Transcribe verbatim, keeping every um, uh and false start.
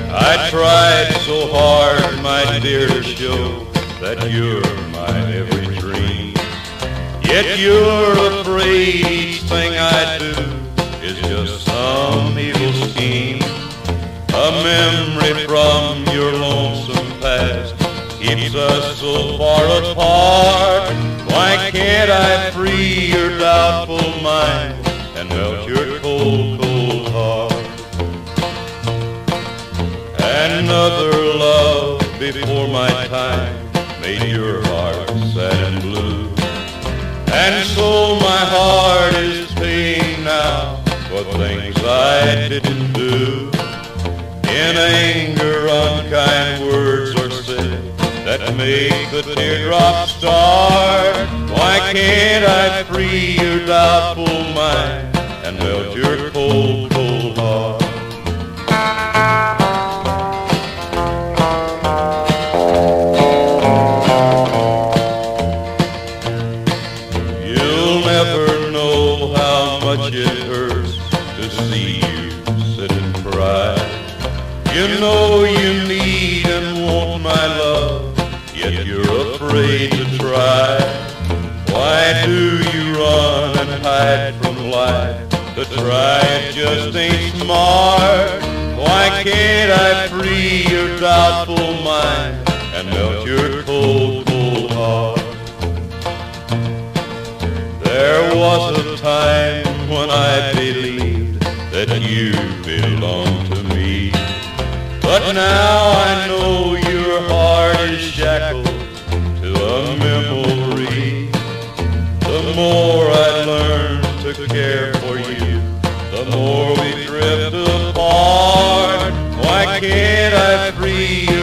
I tried so hard, my dear, to show that you're my every dream. Yet you're afraid each thing I do is just some evil scheme. A memory from your lonesome past keeps us so far apart. Why can't I free your doubtful mind and melt your cold, cold heart? Another love before my time made your heart sad and blue, and so my heart is paying now for things I didn't do. In anger, unkind words are said that make the teardrops start. Why can't I free your doubtful mind and melt your cold, cold heart? You'll never know how much it hurts to see you sit and cry. You know you need and want my love, yet you're afraid to try. Why do you run and hide from life? To try it just ain't smart. Why can't I free your doubtful mind and melt your cold, cold heart? There was a time when I believed that you belonged to me, but now I know your heart is shackled to a memory. The more I learn to care for you, the more we drift apart. Why can't I free you?